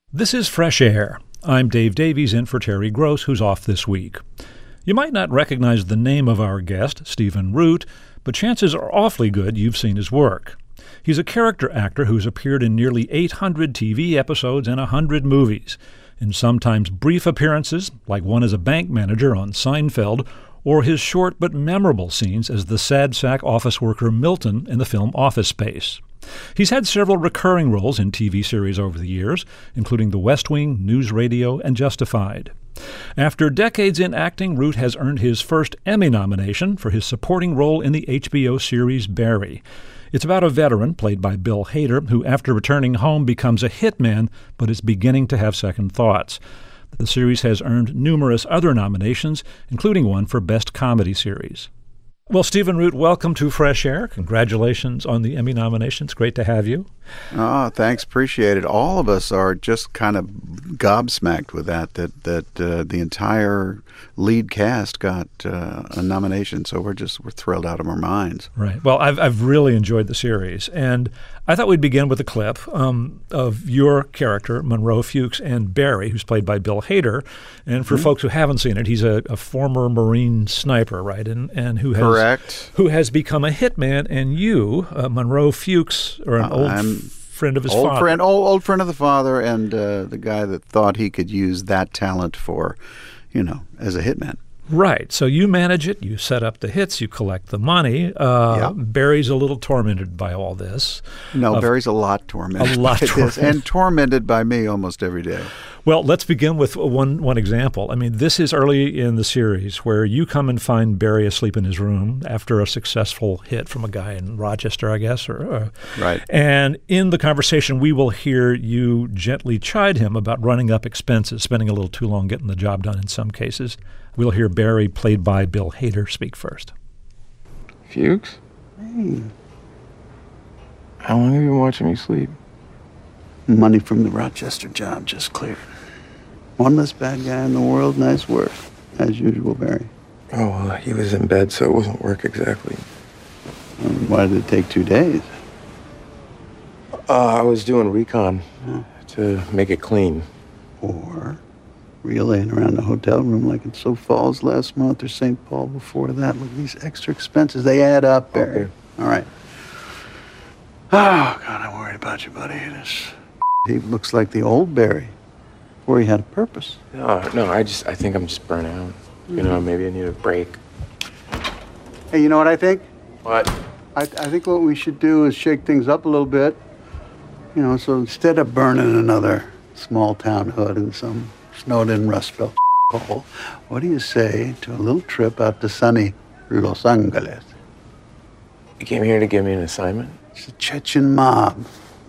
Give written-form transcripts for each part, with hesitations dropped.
This is Fresh Air. I'm Dave Davies in for Terry Gross, who's off this week. You might not recognize the name of our guest, Stephen Root, but chances are awfully good you've seen his work. He's a character actor who's appeared in nearly 800 TV episodes and 100 movies, in sometimes brief appearances, like one as a bank manager on Seinfeld, or his short but memorable scenes as the sad sack office worker Milton in the film Office Space. He's had several recurring roles in TV series over the years, including The West Wing, News Radio, and Justified. After decades in acting, Root has earned his first Emmy nomination for his supporting role in the HBO series Barry. It's about a veteran, played by Bill Hader, who after returning home becomes a hitman, but is beginning to have second thoughts. The series has earned numerous other nominations, including one for Best Comedy Series. Well, Stephen Root, welcome to Fresh Air. Congratulations on the Emmy nominations. Great to have you. Oh, thanks. Appreciate it. All of us are just kind of gobsmacked with that the entire lead cast got a nomination. So we're thrilled out of our minds. Right. Well, I've really enjoyed the series. And I thought we'd begin with a clip of your character, Monroe Fuchs, and Barry, who's played by Bill Hader. And for folks who haven't seen it, he's a former Marine sniper, right? And who has Correct. Who has become a hitman. And you, Monroe Fuchs, are an old friend of his father. Old friend of the father, and the guy that thought he could use that talent for, as a hitman. Right. So you manage it, you set up the hits, you collect the money. Barry's a little tormented by all this. No, Barry's a lot tormented by this, and tormented by me almost every day. Well, let's begin with one example. I mean, this is early in the series where you come and find Barry asleep in his room after a successful hit from a guy in Rochester, I guess. Right. And in the conversation, we will hear you gently chide him about running up expenses, spending a little too long getting the job done in some cases. We'll hear Barry, played by Bill Hader, speak first. Fuchs? Hey. How long have you been watching me sleep? Money from the Rochester job just cleared. One less bad guy in the world, nice work. As usual, Barry. Oh, well, he was in bed, so it wasn't work exactly. Why did it take 2 days? I was doing recon to make it clean. Or were you laying around the hotel room like in Sioux Falls last month or St. Paul before that? Look, these extra expenses, they add up, Barry. Okay. All right. Oh, God, I'm worried about you, buddy. He looks like the old Barry, before he had a purpose. No, I think I'm just burnt out. Maybe I need a break. Hey, you know what I think? What? I think what we should do is shake things up a little bit. So instead of burning another small town hood in some snowed-in Rust Belt hole, what do you say to a little trip out to sunny Los Angeles? You came here to give me an assignment? It's a Chechen mob.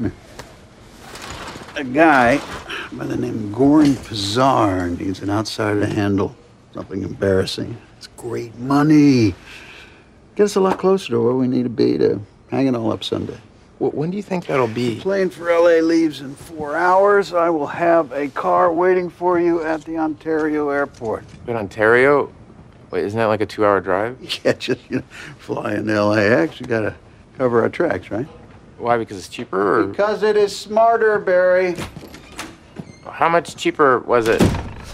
A guy by the name of Goran Pazar needs an outsider to handle something embarrassing. It's great money. Get us a lot closer to where we need to be to hang it all up Sunday. When do you think that'll be? The plane for L.A. leaves in 4 hours. I will have a car waiting for you at the Ontario airport. In Ontario? Wait, isn't that like a 2-hour drive? Yeah, just fly into LAX. You gotta cover our tracks, right? Why? Because it's cheaper? Or? Because it is smarter, Barry. How much cheaper was it?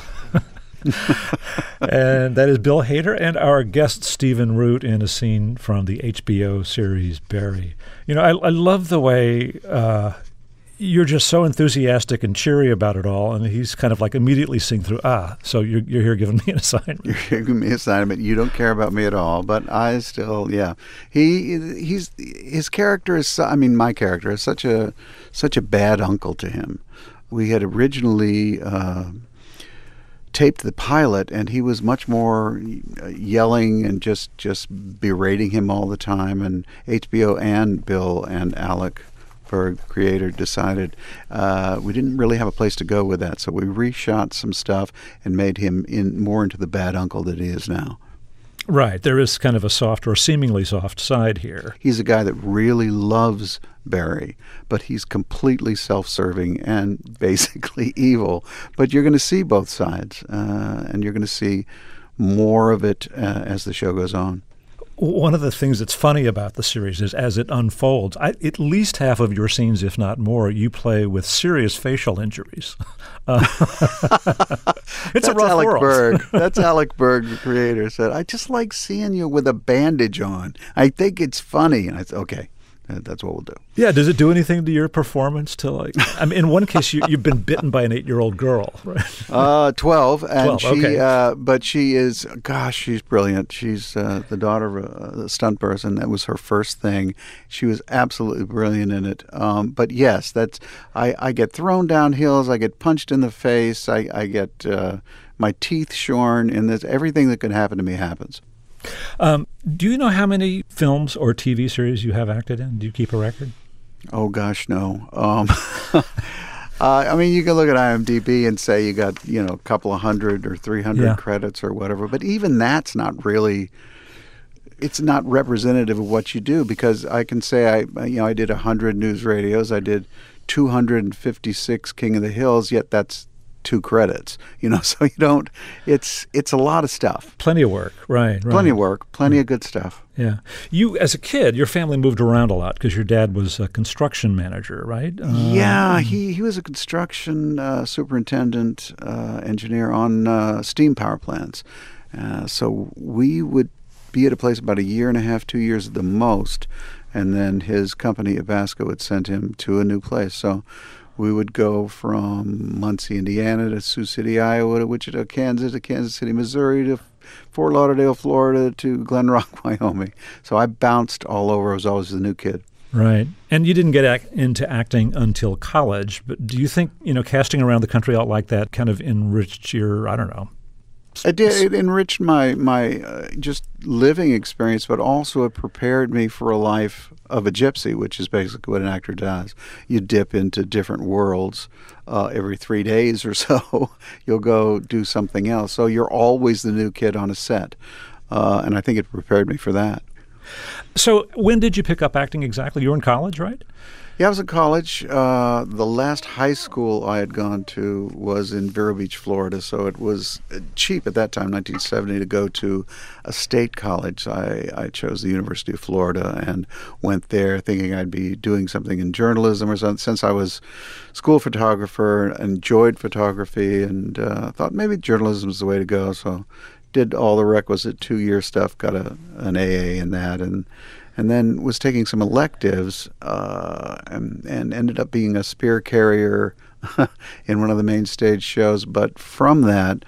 And that is Bill Hader and our guest Stephen Root in a scene from the HBO series Barry. I love the way you're just so enthusiastic and cheery about it all, and he's kind of like immediately seeing through, so you're here giving me an assignment. You're giving me an assignment. You don't care about me at all, but I still, yeah. His character is, my character is such a bad uncle to him. We had originally taped the pilot, and he was much more yelling and just berating him all the time. And HBO and Bill and Alec Berg, creator, decided we didn't really have a place to go with that, so we reshot some stuff and made him more into the bad uncle that he is now. Right. There is kind of a soft or seemingly soft side here. He's a guy that really loves Barry, but he's completely self-serving and basically evil. But you're going to see both sides, and you're going to see more of it as the show goes on. One of the things that's funny about the series is as it unfolds, at least half of your scenes, if not more, you play with serious facial injuries. It's a rough Alec world. Berg. That's Alec Berg, the creator, said, I just like seeing you with a bandage on. I think it's funny. And I said, okay. That's what we'll do. Yeah, does it do anything to your performance to I mean, in one case, you've been bitten by an 8-year-old girl, right? 12, and 12, okay. but she is, gosh, she's brilliant. She's the daughter of a stunt person. That was her first thing. She was absolutely brilliant in it. But yes, I get thrown down hills. I get punched in the face. I get my teeth shorn. In this, everything that could happen to me happens. Do you know how many films or TV series you have acted in? Do you keep a record? Oh, gosh, no. I mean, you can look at IMDb and say you got, a couple of 100 or 300 credits or whatever. But even that's not really, it's not representative of what you do, because I can say I did 100 news radios. I did 256 King of the Hills, yet that's 2 credits, so you don't, it's a lot of stuff. Plenty of work, right. Plenty of work, plenty of good stuff. Yeah. You, as a kid, your family moved around a lot because your dad was a construction manager, right? Yeah, he was a construction superintendent, engineer on steam power plants. So we would be at a place about 1.5 years, 2 years at the most, and then his company, Abasco, would send him to a new place. So we would go from Muncie, Indiana, to Sioux City, Iowa, to Wichita, Kansas, to Kansas City, Missouri, to Fort Lauderdale, Florida, to Glen Rock, Wyoming. So I bounced all over. I was always the new kid. Right. And you didn't get into acting until college. But do you think, casting around the country out like that kind of enriched your, I don't know? It did. It enriched my just living experience, but also it prepared me for a life of a gypsy, which is basically what an actor does. You dip into different worlds every 3 days or so. You'll go do something else. So you're always the new kid on a set. And I think it prepared me for that. So when did you pick up acting exactly? You were in college, right? Yeah, I was in college. The last high school I had gone to was in Vero Beach, Florida, so it was cheap at that time, 1970, to go to a state college. I chose the University of Florida and went there thinking I'd be doing something in journalism or something. Since I was a school photographer, enjoyed photography, and thought maybe journalism is the way to go, so did all the requisite 2-year stuff, got an AA in that, and then was taking some electives and ended up being a spear carrier in one of the main stage shows. But from that,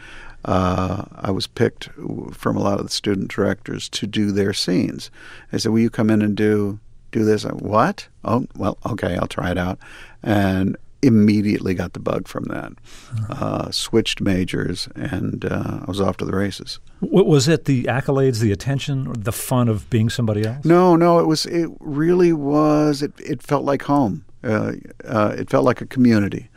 I was picked from a lot of the student directors to do their scenes. They said, will you come in and do this? I went, what? Oh, well, okay, I'll try it out. And immediately got the bug from that. Switched majors, and I was off to the races. Was it the accolades, the attention, or the fun of being somebody else? No, it really was. It felt like home. It felt like a community.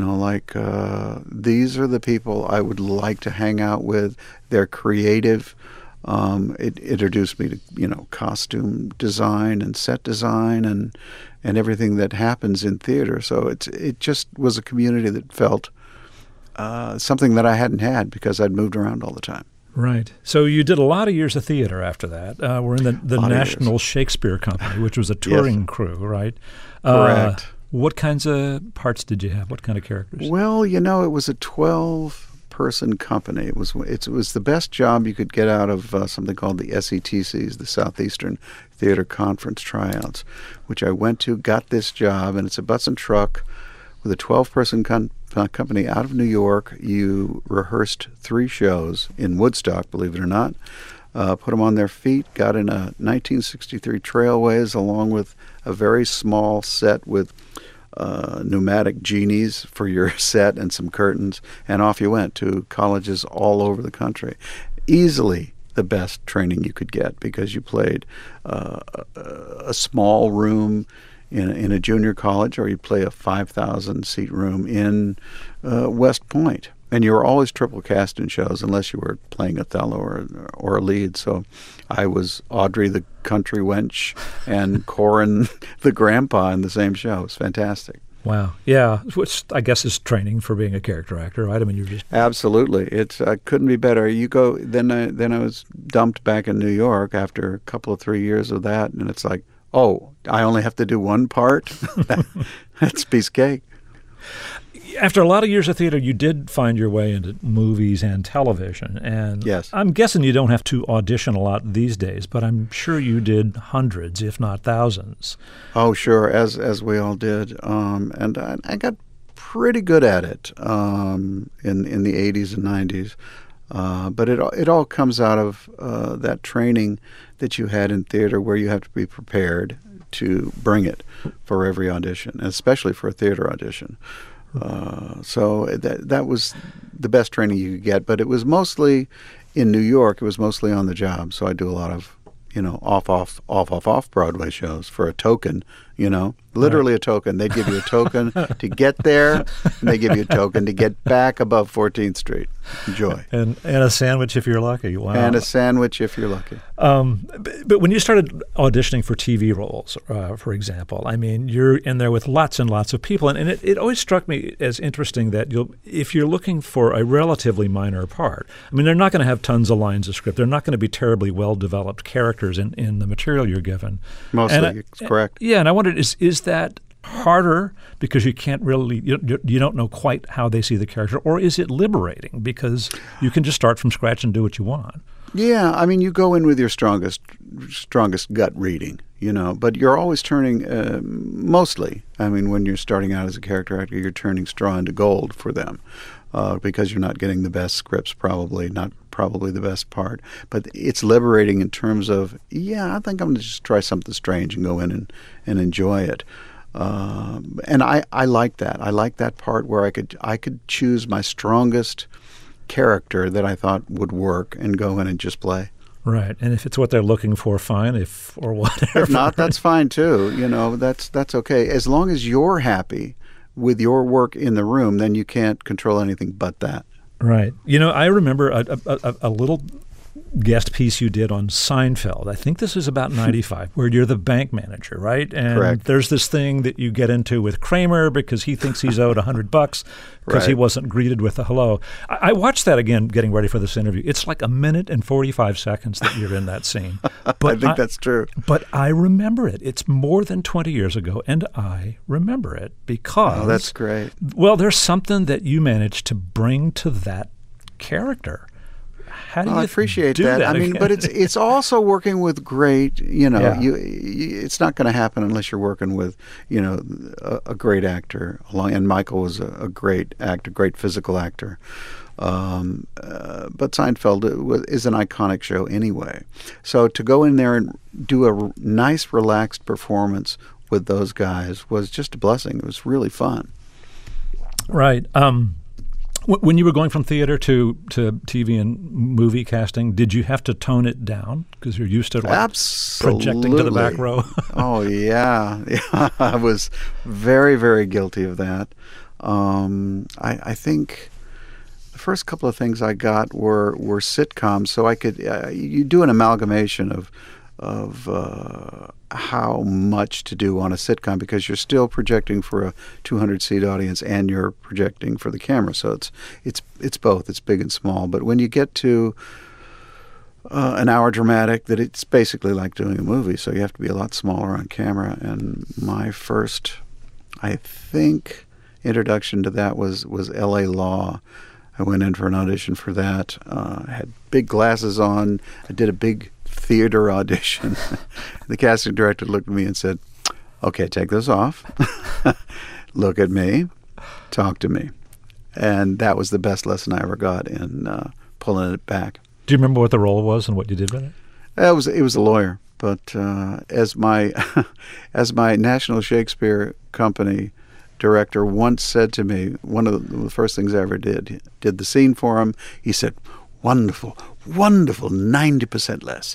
These are the people I would like to hang out with. They're creative. It introduced me to costume design and set design and everything that happens in theater. So it just was a community that felt something that I hadn't had because I'd moved around all the time. Right. So you did a lot of years of theater after that. We're in the National Shakespeare Company, which was a touring crew, right? Correct. What kinds of parts did you have? What kind of characters? Well, it was a 12-person company. It was the best job you could get out of something called the SETCs, the Southeastern Theater Conference Tryouts, which I went to, got this job, and it's a bus and truck with a 12-person company out of New York. You rehearsed 3 shows in Woodstock, believe it or not, put them on their feet, got in a 1963 Trailways along with a very small set with pneumatic genies for your set and some curtains, and off you went to colleges all over the country. Easily the best training you could get because you played a small room in a junior college, or you play a 5,000-seat room in West Point. And you were always triple cast in shows unless you were playing Othello or a lead. So I was Audrey the country wench and Corin the grandpa in the same show. It was fantastic. Wow. Yeah, which I guess is training for being a character actor, right? I mean, you're just Absolutely. It's couldn't be better. You go then I was dumped back in New York after a couple of 3 years of that, and it's like, oh, I only have to do one part? That's piece of cake. after a lot of years of theater, you did find your way into movies and television. And Yes. I'm guessing you don't have to audition a lot these days, but I'm sure you did hundreds, if not thousands. Oh, sure, as we all did. And I got pretty good at it in the 80s and 90s. But it all comes out of that training that you had in theater, where you have to be prepared to bring it for every audition, especially for a theater audition. So that was the best training you could get. But it was mostly in New York. It was mostly on the job. So I do a lot of off Broadway shows for a token. Literally a token. They give you a token to get there, and they give you a token to get back above 14th Street. Enjoy. And a sandwich if you're lucky. Wow. And a sandwich if you're lucky. But when you started auditioning for TV roles, for example, I mean, you're in there with lots and lots of people. And it always struck me as interesting that if you're looking for a relatively minor part, I mean, they're not going to have tons of lines of script. They're not going to be terribly well-developed characters in the material you're given. Mostly, it's correct. Yeah, and I wondered, is that harder because you can't really, you don't know quite how they see the character, or is it liberating because you can just start from scratch and do what you want? Yeah, I mean, you go in with your strongest gut reading, but you're always turning, mostly, I mean, when you're starting out as a character actor, you're turning straw into gold for them because you're not getting the best scripts, not probably the best part. But it's liberating in terms of, I think I'm going to just try something strange and go in and enjoy it. And I like that. I like that part where I could choose my strongest character that I thought would work and go in and just play. Right, and if it's what they're looking for, fine. Or whatever. If not, that's fine too. That's okay. As long as you're happy with your work in the room, then you can't control anything but that. Right. I remember a little guest piece you did on Seinfeld. I think this is about 95, where you're the bank manager, right? And Correct. There's this thing that you get into with Kramer because he thinks he's owed $100 because he wasn't greeted with a hello. I watched that again getting ready for this interview. It's like 1 minute and 45 seconds that you're in that scene. But I think that's true. But I remember it. It's more than 20 years ago, and I remember it because... Oh, that's great. Well, there's something that you managed to bring to that character. How do you I appreciate do that. I mean, but it's also working with great. It's not going to happen unless you're working with a great actor. And Michael was a great actor, great physical actor. But Seinfeld is an iconic show anyway. So to go in there and do a nice, relaxed performance with those guys was just a blessing. It was really fun. Right. When you were going from theater to TV and movie casting, did you have to tone it down because you're used to projecting to the back row? Oh, yeah. I was very, very guilty of that. I think the first couple of things I got were sitcoms, so I could you do an amalgamation of how much to do on a sitcom because you're still projecting for a 200-seat audience and you're projecting for the camera. So it's both. It's big and small. But when you get to an hour dramatic, that it's basically like doing a movie. So you have to be a lot smaller on camera. And my first, I think, introduction to that was L.A. Law. I went in for an audition for that. I had big glasses on. I did a big theater audition. The casting director looked at me and said, "Okay, take this off. Look at me. Talk to me." And that was the best lesson I ever got in pulling it back. Do you remember what the role was and what you did with it? It was a lawyer, but as my National Shakespeare Company director once said to me, one of the first things I ever did the scene for him. He said, "Wonderful, 90% less."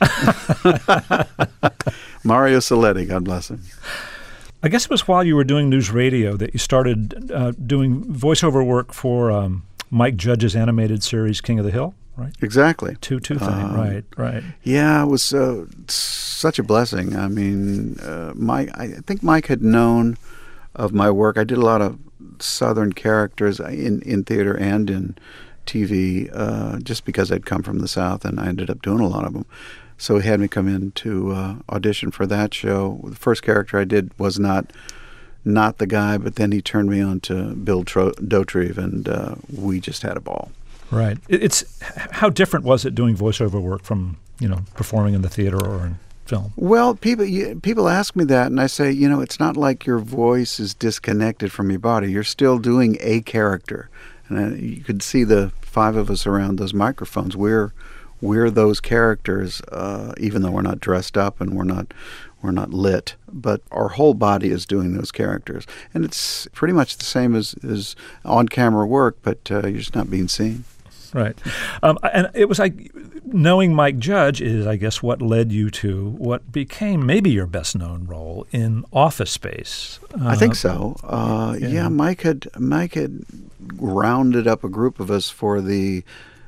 Mario Saletti, God bless him. I guess it was while you were doing news radio that you started doing voiceover work for Mike Judge's animated series King of the Hill, right? Exactly. Two thing, right. Yeah, it was such a blessing. I mean, I think Mike had known of my work. I did a lot of Southern characters in theater and in TV, just because I'd come from the South, and I ended up doing a lot of them. So he had me come in to audition for that show. The first character I did was not the guy, but then he turned me on to Bill Dauterive, and we just had a ball. Right. It's how different was it doing voiceover work from performing in the theater or in film? Well, people ask me that, and I say, it's not like your voice is disconnected from your body. You're still doing a character, and you could see the five of us around those microphones. We're those characters, even though we're not dressed up and we're not lit, but our whole body is doing those characters, and it's pretty much the same as on-camera work, but you're just not being seen. Right. And it was like knowing Mike Judge is, I guess, what led you to what became maybe your best-known role in Office Space. I think so. Yeah, Mike had rounded up a group of us for the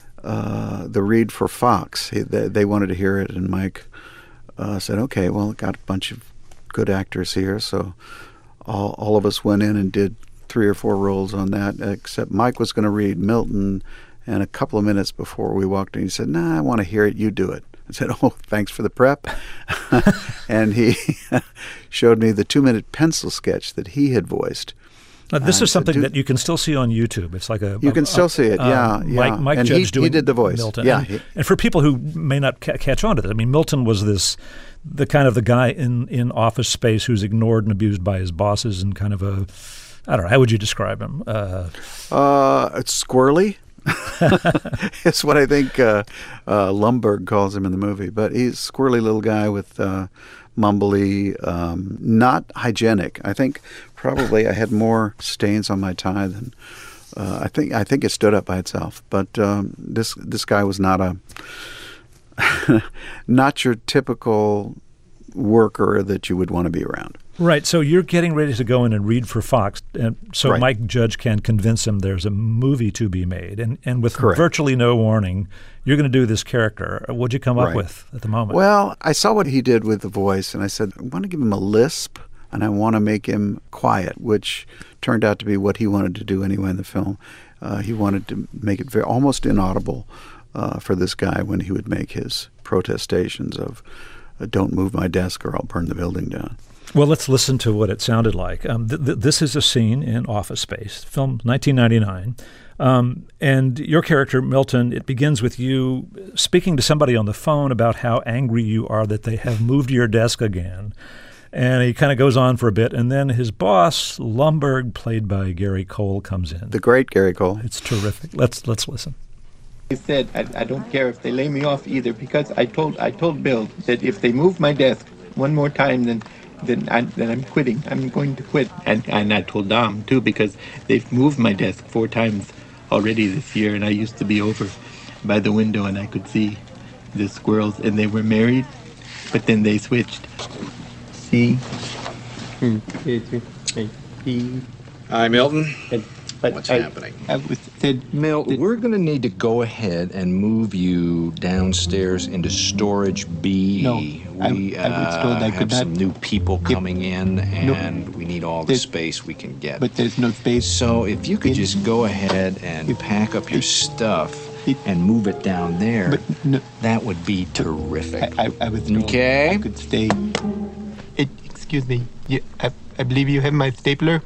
read for Fox. They wanted to hear it, and Mike said, "Okay, well, got a bunch of good actors here," so all of us went in and did 3 or 4 roles on that, except Mike was going to read Milton. And a couple of minutes before we walked in, he said, "Nah, I want to hear it. You do it." I said, "Oh, thanks for the prep." And he showed me the 2-minute pencil sketch that he had voiced. Now, this is something that you can still see on YouTube. It's like you can still see it, yeah. Mike and Judge he did the voice. Milton. Yeah. And for people who may not catch on to this, I mean, Milton was the kind of the guy in Office Space who's ignored and abused by his bosses, and kind of I don't know, how would you describe him? It's squirrely. It's what I think Lumbergh calls him in the movie. But he's a squirrely little guy with mumbly, not hygienic. I think probably I had more stains on my tie than I think it stood up by itself. But this guy was not not your typical worker that you would want to be around. Right. So you're getting ready to go in and read for Fox, and so right. Mike Judge can convince him there's a movie to be made. And with Correct. virtually no warning, you're going to do this character. What'd you come up with at the moment? Well, I saw what he did with the voice, and I said, I want to give him a lisp, and I want to make him quiet, which turned out to be what he wanted to do anyway in the film. He wanted to make it almost inaudible for this guy when he would make his protestations of, "Don't move my desk or I'll burn the building down." Well, let's listen to what it sounded like. This is a scene in Office Space, film 1999. And your character, Milton, it begins with you speaking to somebody on the phone about how angry you are that they have moved your desk again. And he kind of goes on for a bit, and then his boss, Lumbergh, played by Gary Cole, comes in. The great Gary Cole. It's terrific. Let's listen. He said, I don't care if they lay me off either, because I told Bill that if they move my desk one more time, then I'm quitting. I'm going to quit. And I told Dom, too, because they've moved my desk 4 times already this year, and I used to be over by the window, and I could see the squirrels, and they were married, but then they switched. See? Hi, Milton. But What's happening? Milt, We're going to need to go ahead and move you downstairs into storage B. No, We I was told I could have some not. new people coming in, No. and we need all the There's- space we can get. but there's no space. So if you could just go ahead and pack up your stuff and move it down there, But no, that would be terrific. I was told Okay. I could stay. Excuse me. I believe you have my stapler.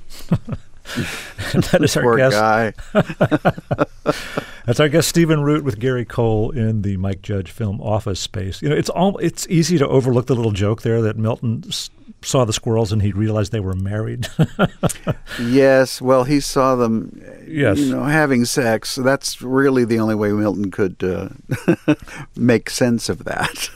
That is our Poor guest. guy. That's our guest, Stephen Root, with Gary Cole in the Mike Judge film Office Space. It's easy to overlook the little joke there that Milton saw the squirrels and he realized they were married. Yes, well, he saw them, Yes. having sex. That's really the only way Milton could make sense of that.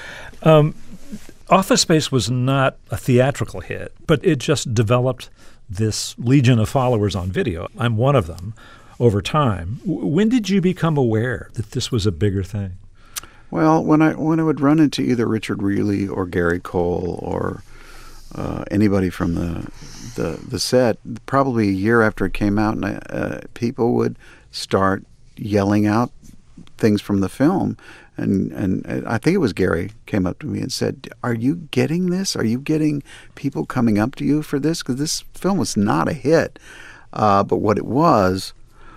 Office Space was not a theatrical hit, but it just developed this legion of followers on video. I'm one of them over time. When did you become aware that this was a bigger thing? Well, when I would run into either Richard Reilly or Gary Cole or anybody from the set, probably a year after it came out, and people would start yelling out things from the film. And I think it was Gary came up to me and said, "Are you getting this? Are you getting people coming up to you for this? Because this film was not a hit." But what it was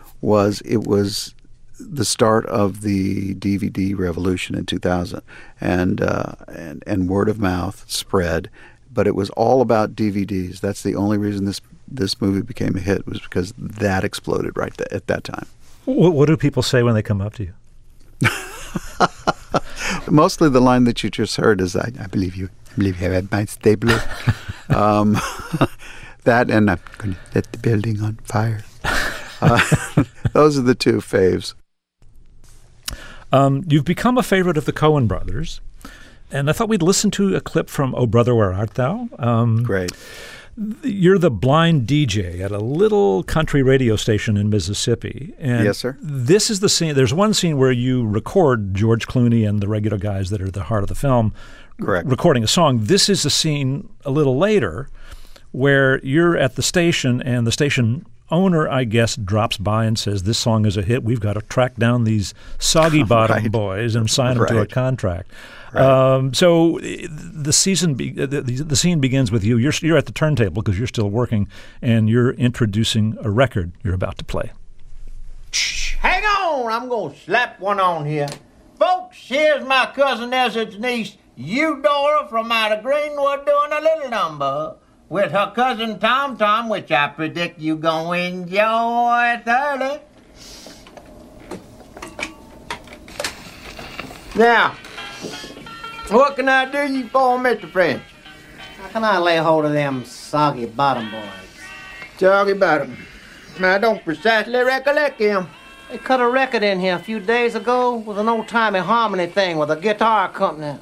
the start of the DVD revolution in 2000, and word of mouth spread. But it was all about DVDs. That's the only reason this movie became a hit, was because that exploded right at that time. What do people say when they come up to you? Mostly the line that you just heard is, I believe you have my stapler. That, and I'm going to set the building on fire. Those are the two faves. You've become a favorite of the Coen brothers, and I thought we'd listen to a clip from "O Brother, Where Art Thou?" Great. You're the blind DJ at a little country radio station in Mississippi. And yes, sir. This is the scene. There's one scene where you record George Clooney and the regular guys that are the heart of the film. Correct. Recording a song. This is a scene a little later where you're at the station, and the station owner, I guess, drops by and says, "This song is a hit. We've got to track down these Soggy Bottom Right. boys and sign them to a Right. contract." Right. So the scene begins with you. You're at the turntable because you're still working, and you're introducing a record you're about to play. Shh, hang on, I'm gonna slap one on here. Folks, here's my cousin Ezra's niece, Eudora from out of Greenwood, doing a little number with her cousin Tom Tom, which I predict you gonna enjoy thoroughly. Now, what can I do you for, Mr. French? How can I lay hold of them Soggy Bottom boys? Talking about him. I don't precisely recollect him. They cut a record in here a few days ago with an old-timey harmony thing with a guitar company.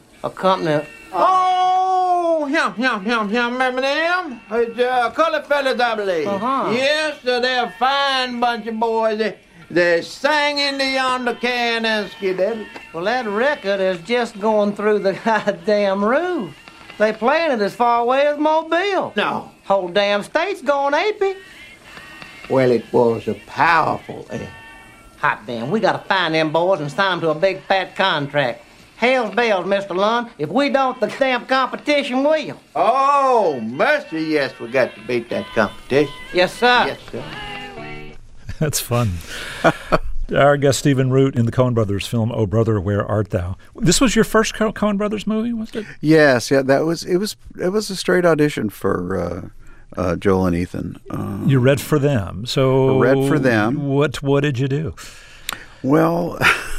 Oh, him, remember them? It's Colored Fellas, I believe. Uh-huh. Yes, they're a fine bunch of boys. They sang in the yonder can and skidded. Well, that record is just going through the goddamn roof. They playing it as far away as Mobile. No. Whole damn state's going apey. Well, it was a powerful Hot damn, we gotta find them boys and sign them to a big fat contract. Hell's bells, Mr. Lund. If we don't, the damn competition will. Oh, mercy, yes, we got to beat that competition. Yes, sir. Yes, sir. That's fun. Our guest, Stephen Root, in the Coen Brothers film "O Brother, Where Art Thou?" This was your first Coen Brothers movie, was it? Yes, yeah, it was a straight audition for Joel and Ethan. You read for them. So I read for them. What did you do? Well,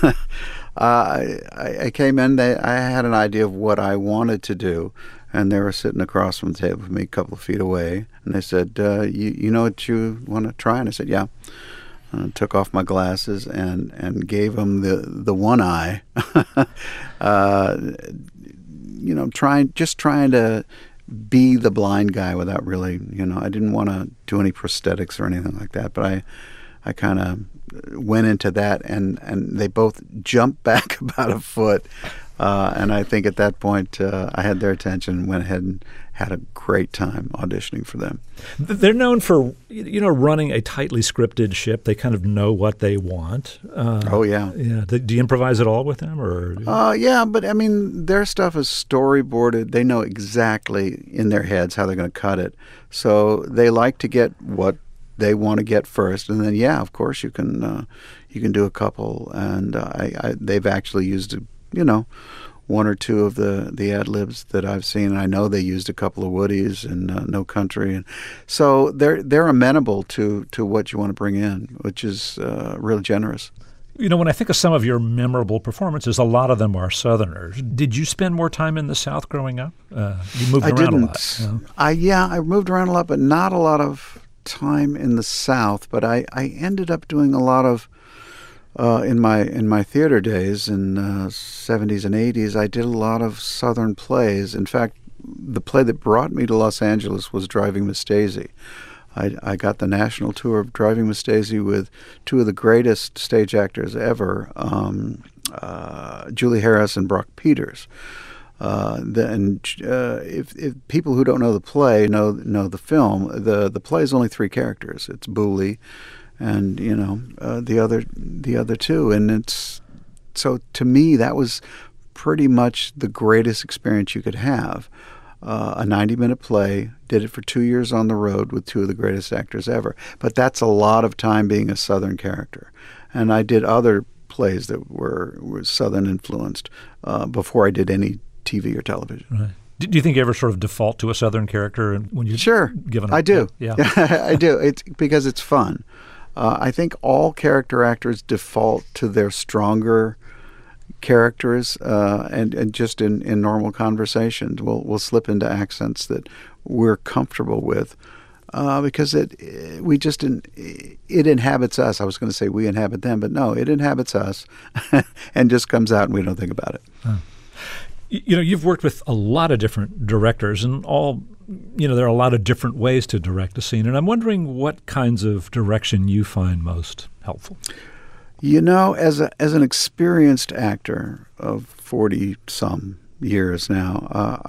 I came in. I had an idea of what I wanted to do, and they were sitting across from the table from me, a couple of feet away, and they said, "You know what you want to try?" And I said, "Yeah." Took off my glasses and gave them the one eye. Trying to be the blind guy without really, I didn't want to do any prosthetics or anything like that, but I kind of went into that, and they both jumped back about a foot, and I think at that point I had their attention and went ahead and had a great time auditioning for them. They're known for, running a tightly scripted ship. They kind of know what they want. Oh, yeah. Yeah. Do you improvise at all with them? Or? Yeah, but I mean, their stuff is storyboarded. They know exactly in their heads how they're going to cut it. So they like to get what they want to get first, and then of course you can do a couple, and they've actually used one or two of the ad libs that I've seen. I know they used a couple of Woodies in No Country, and so they're amenable to what you want to bring in, which is really generous. When I think of some of your memorable performances, a lot of them are Southerners. Did you spend more time in the South growing up? You moved around a lot. I moved around a lot, but not a lot of time in the South. But I ended up doing a lot of in my theater days in 70s and 80s. I did a lot of Southern plays. In fact, the play that brought me to Los Angeles was Driving Miss Daisy. I got the national tour of Driving Miss Daisy with two of the greatest stage actors ever, Julie Harris and Brock Peters. If people who don't know the play know the film, the play is only three characters. It's Booley and the other two, and so to me, that was pretty much the greatest experience you could have. A 90-minute play, did it for 2 years on the road with two of the greatest actors ever. But that's a lot of time being a Southern character. And I did other plays that were Southern influenced before I did any TV or television. Right. Do you think you ever sort of default to a Southern character when you given? I do. Yeah, I do. It's because it's fun. I think all character actors default to their stronger characters, and just in normal conversations, we'll slip into accents that we're comfortable with, because it inhabits us. I was going to say we inhabit them, but no, it inhabits us, and just comes out, and we don't think about it. Huh. You've worked with a lot of different directors, and there are a lot of different ways to direct a scene, and I'm wondering what kinds of direction you find most helpful. As an experienced actor of 40-some years now,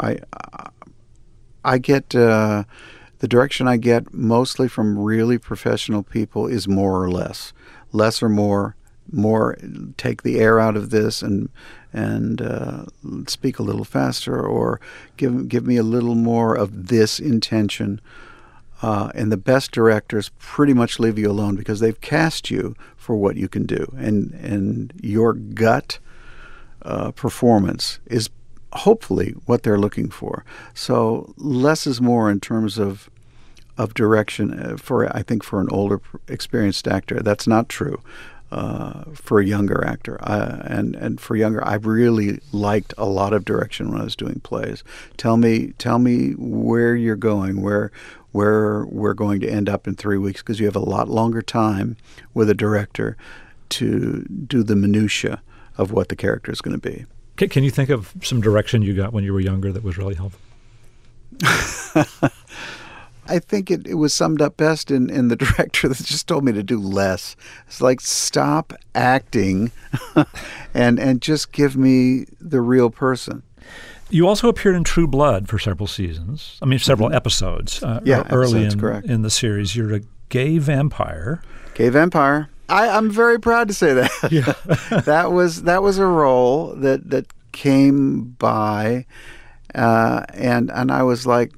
I get the direction I get mostly from really professional people is more or less or more. Take the air out of this and speak a little faster, or give me a little more of this intention. And the best directors pretty much leave you alone because they've cast you for what you can do, and your gut performance is hopefully what they're looking for. So less is more in terms of direction. I think for an older, experienced actor, that's not true. For a younger actor, and for younger, I really liked a lot of direction when I was doing plays. Tell me where you're going, where we're going to end up in 3 weeks, because you have a lot longer time with a director to do the minutia of what the character is going to be. Can you think of some direction you got when you were younger that was really helpful? I think it was summed up best in the director that just told me to do less. It's like, stop acting and just give me the real person. You also appeared in True Blood for several seasons. Several episodes. Early in the series. You're a gay vampire. Gay vampire. I'm very proud to say that. Yeah. that was a role that came by, and I was like,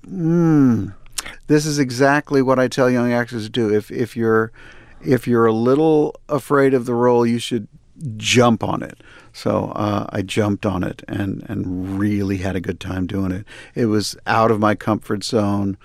this is exactly what I tell young actors to do. If you're a little afraid of the role, you should jump on it. So I jumped on it and really had a good time doing it. It was out of my comfort zone,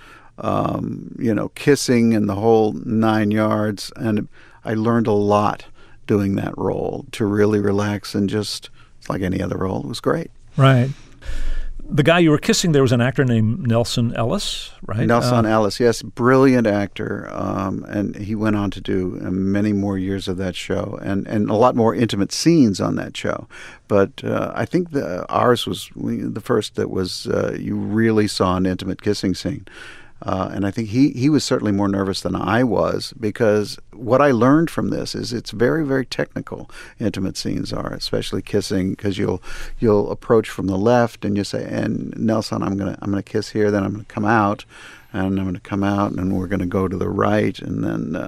kissing and the whole 9 yards, and I learned a lot doing that role to really relax and just, it's like any other role. It was great. Right. The guy you were kissing, there was an actor named Nelson Ellis, right? Nelson Ellis, yes, brilliant actor, and he went on to do many more years of that show and a lot more intimate scenes on that show. But I think ours was the first that was you really saw an intimate kissing scene. And I think he was certainly more nervous than I was, because what I learned from this is it's very, very technical. Intimate scenes are, especially kissing, because you'll approach from the left and you say, and Nelson, I'm gonna kiss here, then I'm gonna come out, and I'm gonna come out, and we're gonna go to the right, and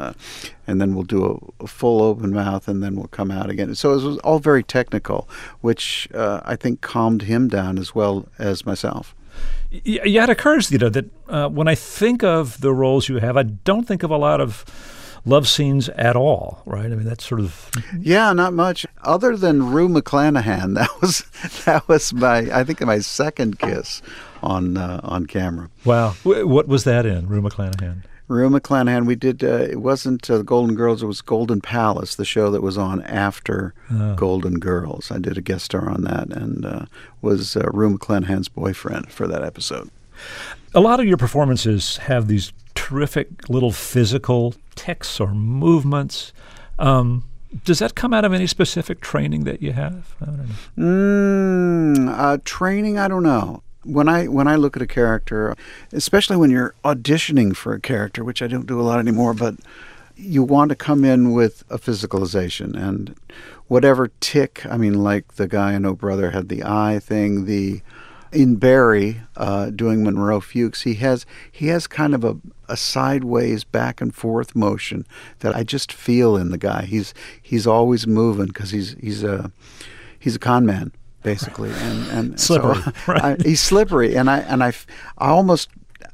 then we'll do a full open mouth, and then we'll come out again. So it was all very technical, which I think calmed him down as well as myself. Yeah, it occurs, that when I think of the roles you have, I don't think of a lot of love scenes at all, right? That's sort of... Yeah, not much. Other than Rue McClanahan, that was my second kiss on camera. Wow. What was that in, Rue McClanahan? Rue McClanahan, we did, it wasn't Golden Girls, it was Golden Palace, the show that was on after Golden Girls. I did a guest star on that and was Rue McClanahan's boyfriend for that episode. A lot of your performances have these terrific little physical tics or movements. Does that come out of any specific training that you have? I don't know. Training, I don't know. When I look at a character, especially when you're auditioning for a character, which I don't do a lot anymore, but you want to come in with a physicalization and whatever tic. Like the guy in Oh Brother had the eye thing. In Barry, doing Monroe Fuchs, he has kind of a sideways back and forth motion that I just feel in the guy. He's always moving because he's a con man, basically, and slippery. So, right. he's slippery, and I almost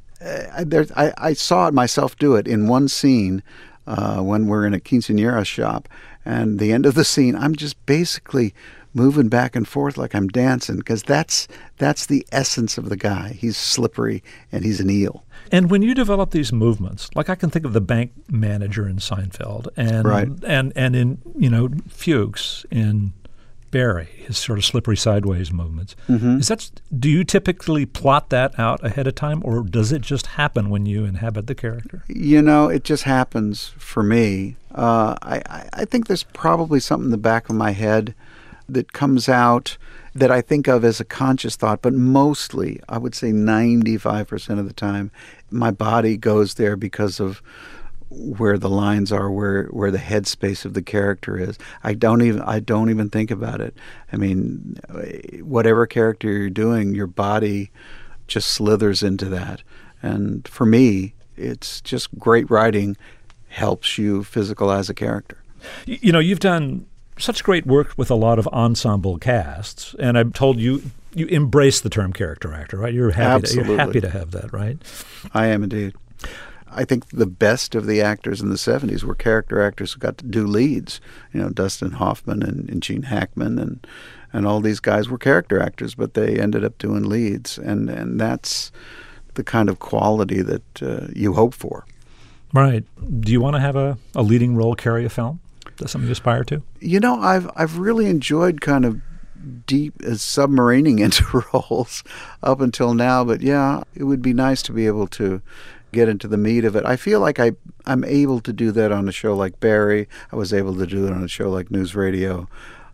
I saw it myself do it in one scene when we're in a quinceañera shop, and the end of the scene, I'm just basically moving back and forth like I'm dancing, because that's the essence of the guy. He's slippery and he's an eel. And when you develop these movements, like I can think of the bank manager in Seinfeld, and Right. and in Fuchs in Barry, his sort of slippery sideways movements. Do you typically plot that out ahead of time, or does it just happen when you inhabit the character? It just happens for me. I think there's probably something in the back of my head that comes out that I think of as a conscious thought, but mostly, I would say 95% of the time, my body goes there because of where the lines are, where the headspace of the character is. I don't even think about it. I mean, whatever character you're doing, your body just slithers into that. And for me, it's just great writing helps you physicalize a character. You've done such great work with a lot of ensemble casts, and I'm told you embrace the term character actor, right? You're happy to have that, right? I am indeed. I think the best of the actors in the 70s were character actors who got to do leads. Dustin Hoffman and Gene Hackman and all these guys were character actors, but they ended up doing leads, and that's the kind of quality that you hope for. Right. Do you want to have a leading role carry a film? Is that something you aspire to? I've really enjoyed kind of deep submarining into roles up until now, but yeah, it would be nice to be able to get into the meat of it. I feel like I'm able to do that on a show like Barry. I was able to do it on a show like News Radio,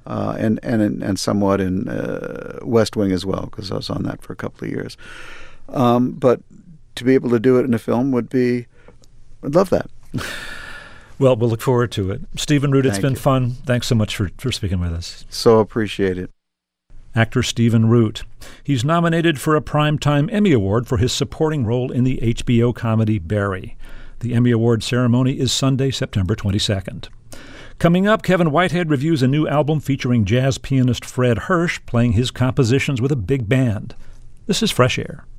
and somewhat in West Wing as well, because I was on that for a couple of years. But to be able to do it in a film I'd love that. Well, we'll look forward to it. Stephen Root, it's Thank been you. fun. Thanks so much for speaking with us. So appreciate it. Actor Stephen Root. He's nominated for a Primetime Emmy Award for his supporting role in the HBO comedy Barry. The Emmy Award ceremony is Sunday, September 22nd. Coming up, Kevin Whitehead reviews a new album featuring jazz pianist Fred Hirsch playing his compositions with a big band. This is Fresh Air.